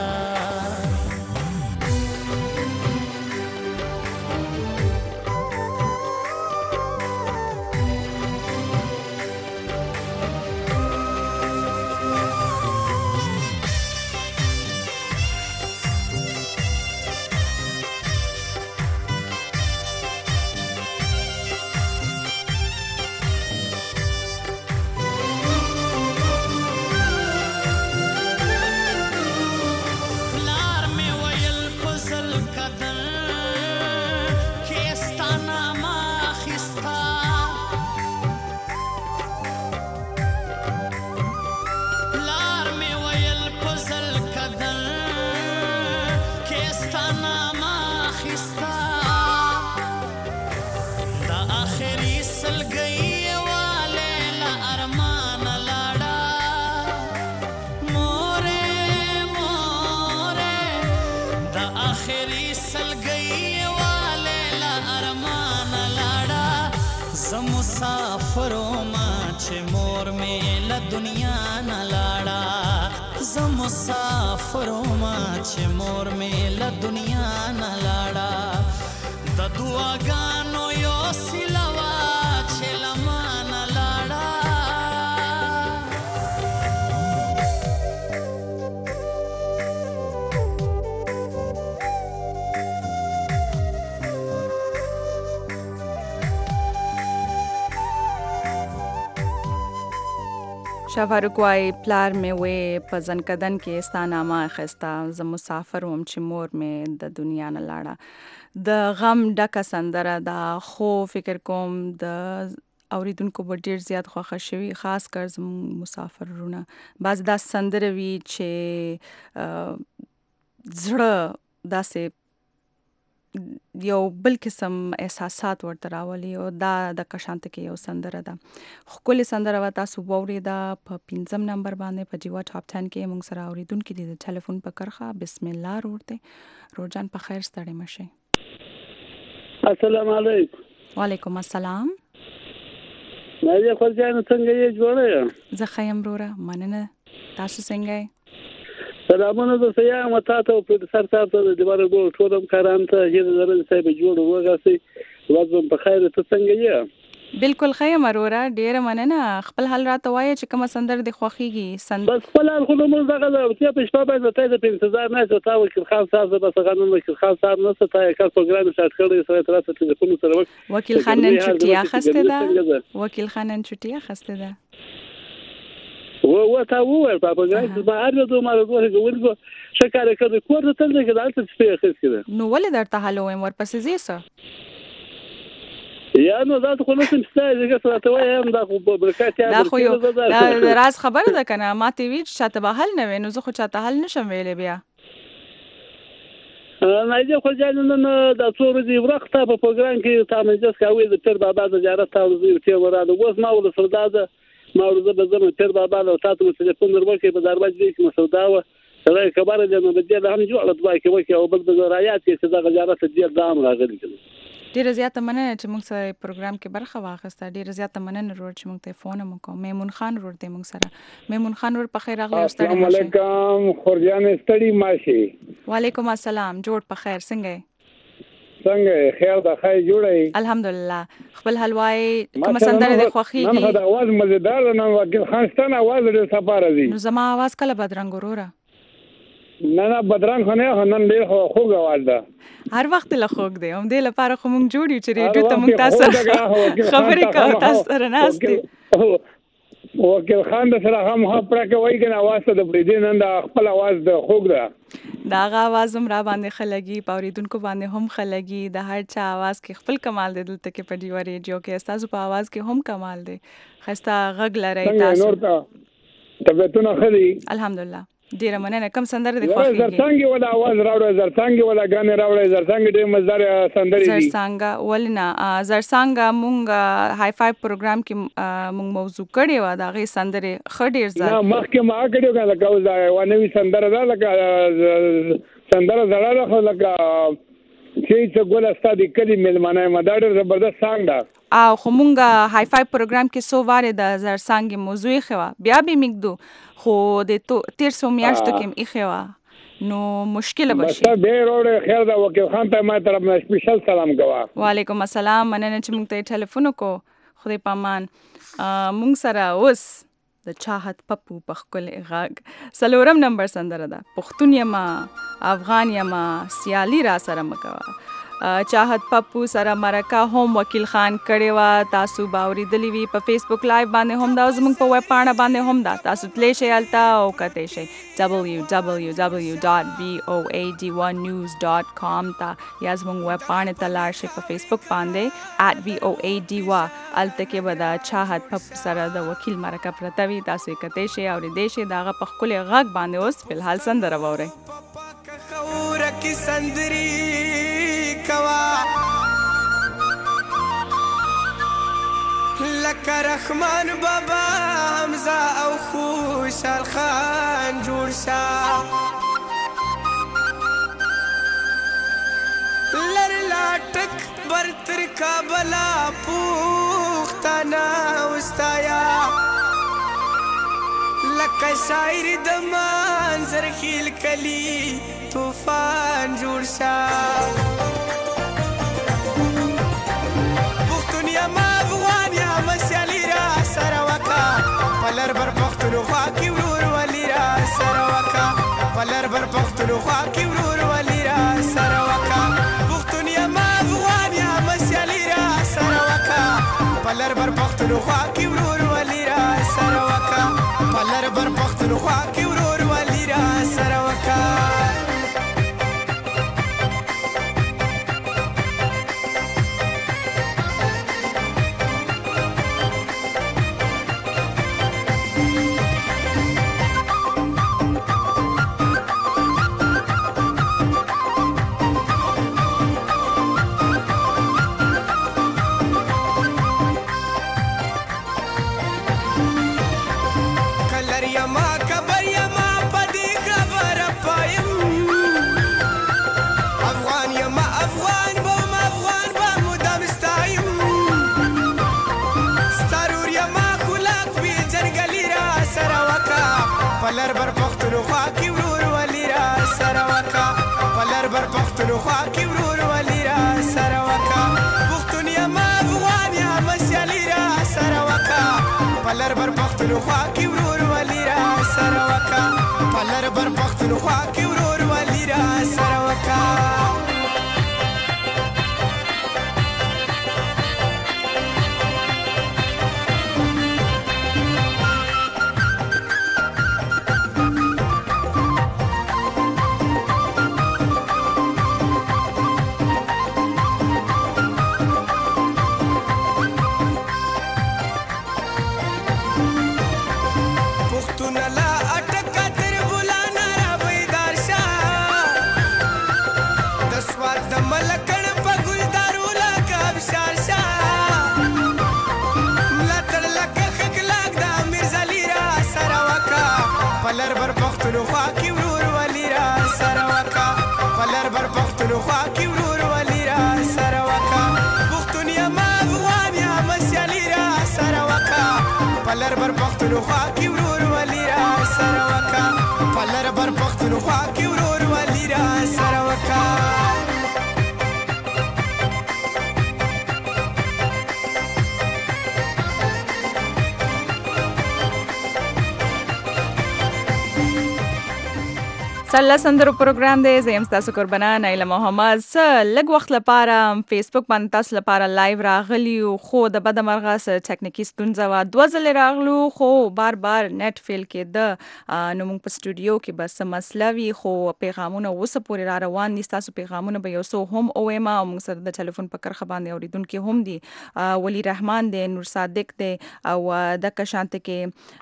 مسافرو ما چې مور مې له دنیا نه لاړه زه مسافرو ما چې مور مې له دنیا نه لاړه د دعاګانو یو سلوا چې لما نه لاړه شفاروق وای پلار مې وې په ځنکدن کې ستا نامه اخیسته، زه مسافر وم چې مور مې د دنیا نه لاړه. د غم ډکه سندره ده، خو فکر کوم د اوریدونکو به ډېر زیات خوښه شوي، خاص کر زموږ مسافر وروڼه. بعض دا سندره وي چې زړه داسې یو بل قسم احساسات ورته راولي، او دا د کشانته کې یو سندره ده. ښکلې سندره وه، تاسو واورېده په 5 نمبر باندې په جیوا ټاپ 10 کې موږ سره اورېدونکي دي د ټلیفون په کرښه. بسم الله روړ دی. روړجان په خیر ستړی مه شئ. السلام علیکم. وعلیکم السلام. نازیه خورجانه څنګه یې جوړه یې؟ زه ښه یم وروره، مننه. تاسو څنګه یې؟ سلامونه درته یم تا ته او پروډوسر صاحب ته د دیوار ګول ټول همکارانو ته هیله لرم صاحب جوړ وغاسئ. ورځ په خیر. ته څنګه یې؟ بالکل ښه یم وروره، ډېره مننه. خپل حال راته وایه چې کومه سندره دې خوښېږي. بس خپل حال خو زموږ دغه ده چې په شپه باندې ته په انتظار ناست تا وکیل خان صاحب زه بس غنم وکیل خان صاحب نسته تا یې کار پروګرام سټارټ کړی سره تراسه ټلیفون سره وکیل خان نن چټي اخیسته ده. وکیل خان نن چټي اخیسته ده. و تا وویل په پروګرام کې ما هر دوه مره ورغو شکر کړی کور ته تل کې دالته سپي اخیسته ده. نو ولې درته حل وایم ورپسې زی څه یا نو دا خو نسم ستاسو څنګه ته وایم دا خو برکات یا دا خو یو دا راز خبره ده کنه. ما ته وی چې چاته به حل نه وینو، زه خو چاته حل نشم ویلې بیا. نازیه خورجانه نن د څو ورځې وروسته په پروګرام کې تاسو مجلس کوي د پیر بابا د زیارت تاسو ته وراده اوس ما ول سرداده ما ورځ به زما پیر بابا له تاسو ټلیفون ورکړي په دروازه کې مسودا و سره خبره ده نو بده هم جوړه دوی کې او بل د رايات کې چې د زیارت د دام راغلي. ډیره زیاته مننه چې موږ سره پروګرام کې برخه واخیسته. ډیره زیاته مننه ورور چې موږ ته فون وکړو. میمون خان ورور دی موږ سره. میمون خان ورور په خیر راغلی. السلام علیکم خورجانه ستړي ماشي. وعلیکم السلام. جوړ په خیر څنګه خیر ده خیر جوړی الحمدلله. خپل حلوای کوم سندره د خوخیږي؟ نن دا आवाज مزیدار نه وکیل خان ستنه आवाज ډېر سپاره دي. نو زما आवाज کله بدرنګ وروره؟ نه بدرنګ خو نه، نن ډېر خوږ आवाज ده. هر وخت له خوږ دی. هم دې لپاره خو موږ جوړ یو چې ریډیو ته موږ تاسو خبرې کوو، تاسو سره ناستې. وکیل خان د سره هم خبره کوي کنه आवाज ته د بریدین نن د خپل आवाज د خوږ ده. دا غا आवाज هم را باندې خلګي، پاوریدونکو باندې هم خلګي. د هر چا आवाज کې خپل کمال دی. دلته کې په ډیو ریډیو کې تاسو په आवाज کې هم کمال دی. خسته غږ لري تاسو. طبيعتونه خري الحمدلله. ډیره مننه. کوم سندره دی خوښیږي؟ زرڅانګي ولا आवाज راوړل، زرڅانګي ولا غانې راوړل، زرڅانګي ډېر مزدار سندري دي. زرڅانګا ولنا زرڅانګا مونږ هاي فایو پروګرام کې مونږ موضوع کړی و دا غي سندره خډیر زړه. نه مخکې ما کړیو کنه کوم ځای ونوي سندره ده لکه سندره زړه خو لکه چې ګول استاد کلی ملمانه مدار زبردست سانګ ده. او خو مونږ هاي فایو پروګرام کې سو واره د زرڅانګي موضوع خوا بیا به میګدو خو د 1300 میاشتو کې ایخوا نو مشکل بشي. بس به وروړه خیر دا وکیل خان ته ما طرف نه سپیشل سلام غوا. وعلیکم السلام. مننه چې موږ ته ټلیفون وکړو. خدای پامان. موږ سره اوس د چاحت پپو په خپل غږ سلورم نمبر سندره ده. پښتون یما افغان یما سیالي را سره مکوا. چاحت پپو سره مرکه هم وکیل خان کړي وا. تاسو باوري دلی وی په فیسبوک لایو باندې هم دا زموږ په ویب پاڼه باندې هم دا تاسو تللی شئ التا او کته شئ www.voadynews.com تا یا زموږ ویب پاڼه ته لاړ شئ په فیسبوک باندې @voadywa الته کې ودا چاحت پپو سره د وکیل مرکه پرتوي. تاسو کته شئ او دې شئ داغه په خپل غږ باندې اوس فلحال سندره ووري. خورا کی سندري کوا لکه رحمان بابا حمزه او خوشحال خان جوړ شا لر لاټک برتر کابلا پوختانا واستایا لکه شاعر د منظر خیل کلی طوفان جوړ شا پښتون یم افغان یم سیالي را سره وکا پلر بر پښتونخوا کې ورور ولی را سره وکا پلر بر پښتونخوا کې ورور ولی را سره وکا پښتون یم افغان یم سیالي را سره وکا پلر بر پښتونخوا کې ورور ولی را سره وکا پښتونخوا کې ورور ولي را سره وکا پلر بر پښتونخوا کې ورور ولي را سره وکا پلر بر پښتونخوا کې ورور ولي را سره وکا پښتون یم افغان یم سیالي را سره وکا پلر بر پښتونخوا کې ورور ولي را سره وکا پلر بر پښتونخوا کې ورور ولي را سره وکا پلر بر پښتونخوا کې ورور ولي را سره وکا پلر بر پښتونخوا کې ورور ولي را سره وکا پښتون یم افغان یم سیالي را سره وکا پلر بر پښتونخوا کې ورور ولي را سره وکا پلر بر پښتونخوا کې ورور ولي را سره وکا سله سندرو پروګرام دی زه یم ستاسو قربانه نایله محمد لږ وخت لپاره فیسبوک باندې تاسو لپاره لایو راغلی خو د بده مرغه څه ټکنیکي ستونزه وه 2 ځلې راغلو خو بار نیټ فیل کېده نو موږ په سټوډیو کې به څه مسله وي خو پیغامونه اوسه پورې را روان دي ستاسو پیغامونه به یو څو هم ووایم او موږ سره د ټلیفون په کرښه باندې اورېدونکي هم دي ولی رحمان دی نور صادق دی او دکه شانته کې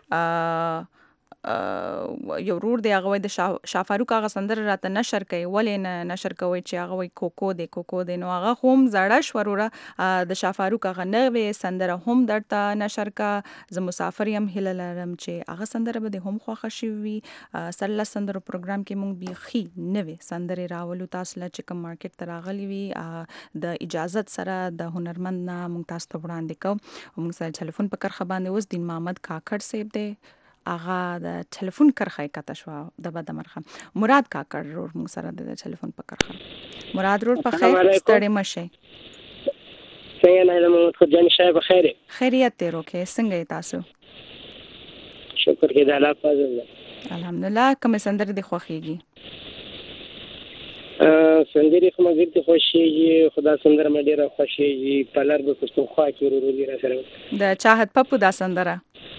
یو ورور دی هغه د شافاروق هغه سندره راته نشر کوي ولې نه نشر کوي چې هغه وایي کوکو دی نو هغه هم زړه شو وروره د شافاروق هغه نوې سندره هم درته نشر کا زه مسافر یم هیله لرم چې هغه سندره به هم خوښه شي وي سله سندرو پروګرام کې مونږ بیخي نوې سندرې راولو تاسو له چې کوم مارکیټ ته راغلي وي د اجازت سره د هنرمند نه مونږ تاسو ته وړاندې کوو مونږ سره ټلیفون په کرښه باندې اوس دین محمد کاکړ صاحب دی هغه د ټلیفون کرښه کته شو د بده مرغه مراد کاکړ رور موږ سره د ټلیفون په کرښه مراد رور په خیر ستړي مشه څنګه نه محمد خو جان شای په خیر خیریت ته روکه څنګه تاسو شکر دې الله فضل الحمدلله کوم سندره دې خوښيږي سندري خو مګر ته خوشيږي خدا سندره مې ډیره خوشيږي پلر به پښتونخوا کې ورور لري سره د چاحت پپو دا سندره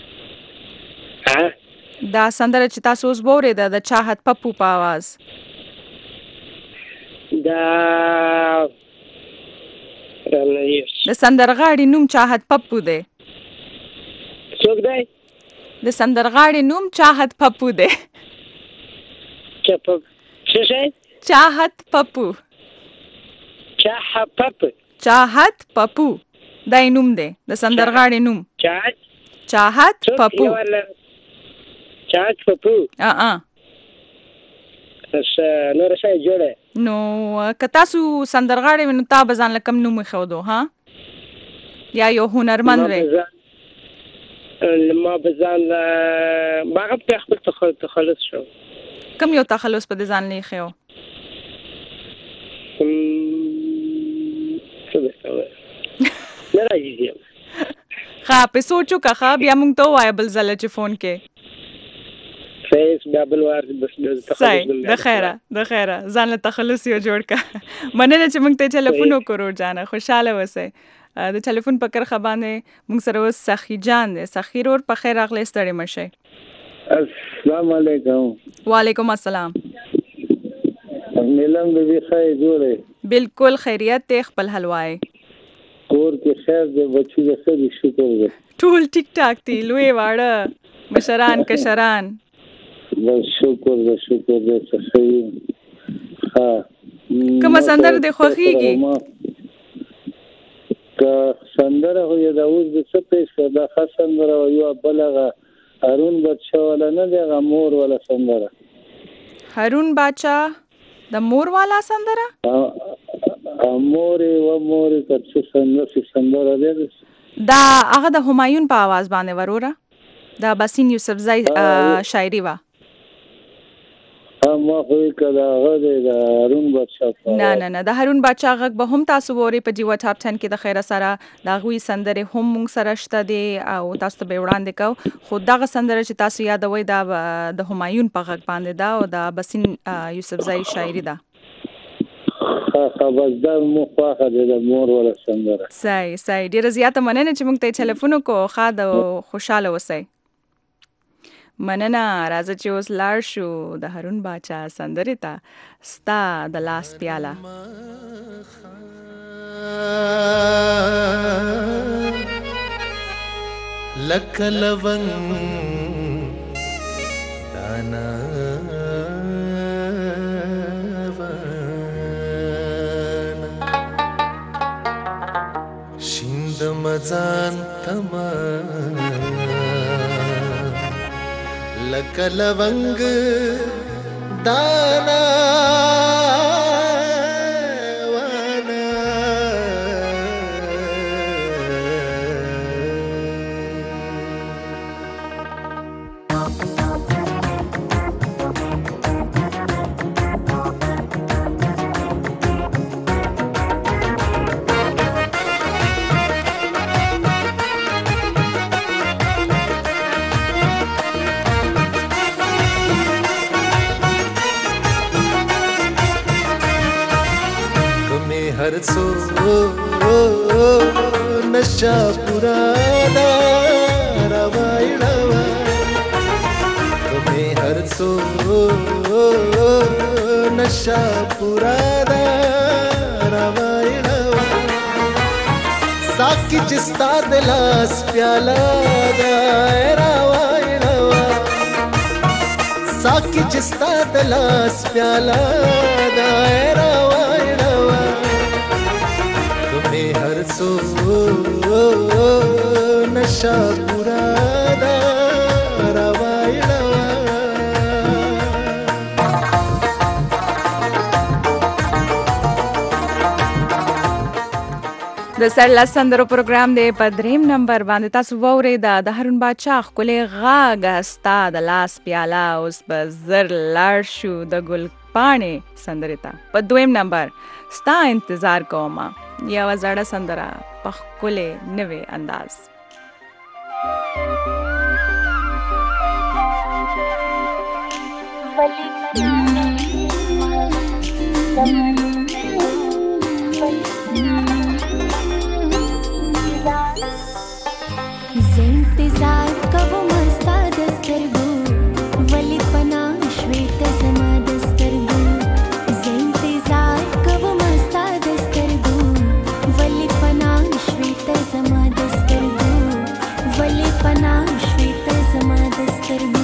دا سندره چې تاسو اوس ووري د چاحت پپو په आवाज دا د سندرغاړي نوم چاحت پپو دی څوک دی د سندرغاړي نوم چاحت پپو دی چاحت پپو چاحت پپو دای نوم دی د سندرغاړي نوم چاحت پپو چاحت پپو نو رسای جوړه نو که تاسو سندرغاړي نو تا بزان لکم نوم خودو ها یا یو هنرمند وي ما بزان ما په خپل تخلص شو کم یو تخلص په ځان لیخو نه راځي خا په سوچو کا خا بیا مونږ ته وای بل زله چې فون کې فیس ډبل وار بس د خیره ځان له تخلص یو جوړ کا مننه چې مونږ ته ټلیفون وکړو جانه خوشاله وسه د ټلیفون په کرخه باندې مونږ سره وس سخی جان دی سخی ور په خیر اغلی ستړي مشه السلام علیکم. وعلیکم السلام. نیلم بی خیر جوړه. بالکل خیریت ته خپل حلوای. کور کې خیر دې بچی دې خیر شکر دې. ټول ټیک ټاک دي لوی واړه مشران کشران. بس شکر دې صحیح. ها. کوم سندر دې خوخيږي؟ که سندره خو یې د اوس د څه پیښه د ښه سندره یو بلغه هارون بادشاه ولا نه دی هغه مور والا سندره. هارون بادشاه د مور والا سندره؟ مور که سندره دی دا هغه د همایون په आवाज باندې وروره دا باسین یوسفزای شاعری وا. ما خو کله هغه د هارون بادشاه نه د هارون بادشاه غږ به هم تاسو ووري په جیوا ټاپ 10 کې د خیره سره دا غوي سندره هم مونږ سره شته دي او تاسو ته به وړاندې کو خو دغه سندره چې تاسو یادوي دا د همایون په غږ باندې دا او د باسین یوسفزای شاعری ده. خبردار مو خواخه د مور ولا سندره. صحیح ډیره زیاته مننه چې مونږ ته ټلیفون کو خاله خوشاله اوسئ. مننه. راځه چې اوس لاړ شو د هارون بادشاه سندرې ته ستا د لاس پیاله. لکه لونګ دانا شیند مزان تما لکه لونګ دانا हर सो नशा पुराना रवाई रवा तुम्हें हर सो नशा पुराना रवाई रवा साकी जिस्ता दिलास प्याला रवाई रवा साकी जिस्ता दिलास प्याला हर सो नशा पुराना रवाई रवा. د سرلاس سندرو پروګرام دی په 3 نمبر باندې تاسو ووري د هارون بادشاه خپلې غاګه ستا د لاس پیاله اوس به زر لاړ شو د ګل پاڼې سندرې ته په 2 نمبر ستا انتظار کومه یو زړه سندره په خپلې نوې انداز. इंतजार कब मस्ता दस्तरगो वली पना श्वेत समा दस्तरगो इंतजार कब मस्ता दस्तरगो वली पना श्वेत समा दस्तरगो वली पना श्वेत समा दस्तरगो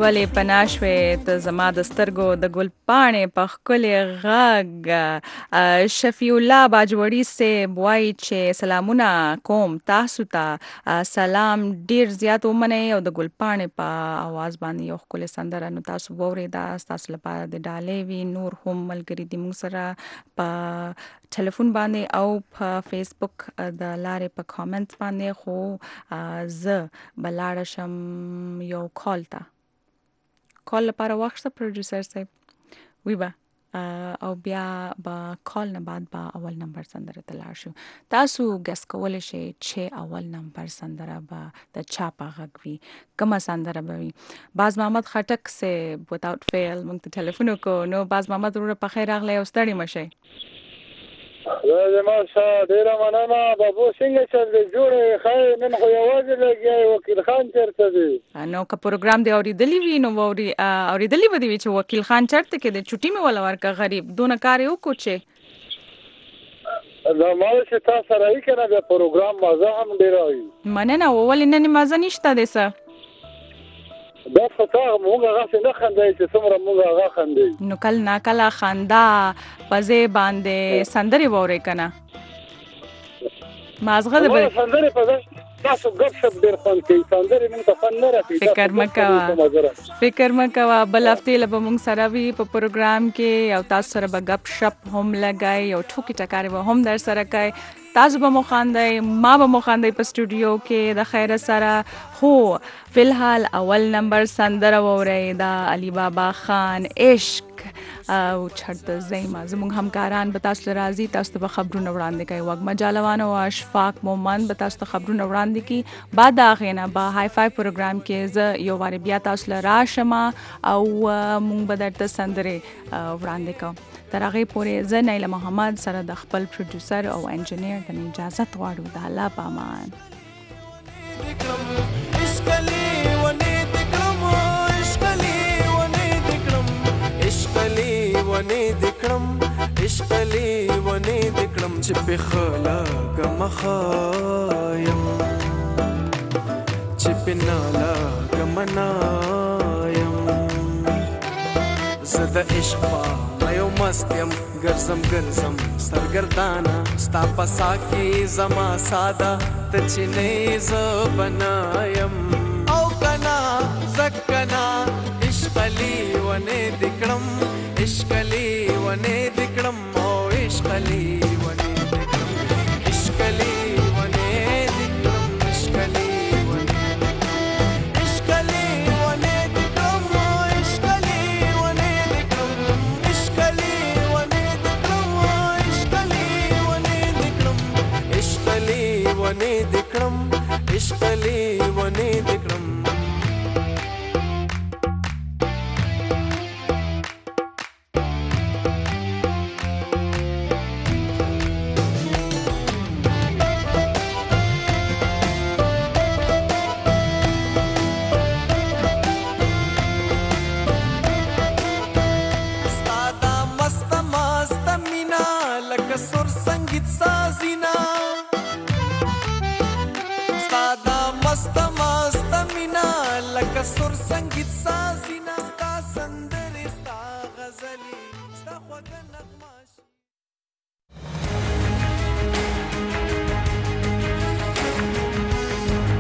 ولې پناه شوې ته زما د سترګو د ګل پاڼې په ښکلې غږ. شفیع الله باجوړي صاحب وایي چې سلامونه کوم تاسو ته. سلام ډیر زیات ومنئ او د ګل پاڼې په اواز باندې یو ښکلې سندره نو تاسو واورېده ستاسو لپاره د ډالۍ وي. نور هم ملګري دي موږ سره په ټلیفون باندې او په فیسبوک د لارې په کامنټ باندې. خو زه بلاړه شم یو کال لپاره وخت شته پروډوسر صاحب وی به او بیا به کال نه بعد به اول نمبر سندره ته لاړ شو. تاسو ګس کولی شئ چې اول نمبر سندره به د چا په غږ وي، کومه سندره به وي. باز محمد خټک صاحب وتاوټ فیل موږ ته ټلیفون وکړو. نو باز محمد وروره په خیر راغلی او ستړي مه شئ. زما ښه ډېره مننه. بابو څنګه چل دی؟ جوړې ښه. نن خو یوازې لګیا یې. وکیل خان چېرته دی؟ نو که پروګرام دې اورېدلی وي نو اورېدلی به دې وي چې وکیل خان چېرته کې دی. چوټي مې وله ورکړه غریب. دونه کار یې وکړو چې دا ما چې تا سره یې که نه بیا پروګرام مزه هم ډېره وي. مننه. ولې نن مزه نشته دی څه؟ دا خو تا مونږ هغسې نه خندوي چې څومره مونږ هغه خندوي. نو کله ناکله خندا په ځای باندې سندرې واورئ که نه. مازغه د سندرې په ځای تاسو ګپ شپ ډېر خوند کوي. سندرې مونږ ته خوند نه راکوي. فکر مه کوه. بل هفتې له به مونږ سره وي په پروګرام کې او تاسو سره به ګپ شپ هم لګئ او ټوکې ټکارې به هم در سره کوئ. تاسو به مو خاندئ، ما به مو خاندئ په سټوډیو کې د خیره سره. خو فلحال اول نمبر سندره واورئ د علي بابا خان عشق او چرته زیمه. زموږ همکاران به تاسو له راځي، تاسو ته به خبرونه وړاندې کوي. وږمه جالوان او اشفاق مومند به تاسو ته خبرونه وړاندې کوي. بعد د هغې نه به های فای پروګرام کې زه یو وارې بیا تاسو له راشم او موږ به درته سندرې وړاندې کوم. تر هغې پورې زه نیله محمد سره د خپل پروډوسر او انجینیر د اجازت غواړو. د الله په امان. عشقلی ونی دکړم چې په خلاګه مخایم چې په نالاګه منایم. زه د عشق په یو مست یم ګرځم سرګردانه ستا په سا کې زما ساده ته چې نه زه بنایم. او کنا زکنا عشقلی ونی دکړم عشقلی ونی دکړم او عشقلی ونی دکړم عشقلی ونی دکړم عشقلی ونی عشقلی ونی دکړم او عشقلی ونی دکړم عشقلی ونی دکړم او عشقلی ونی دکړم عشقلی ونی دکړم عشقلی ونی دکړم. سر संगीत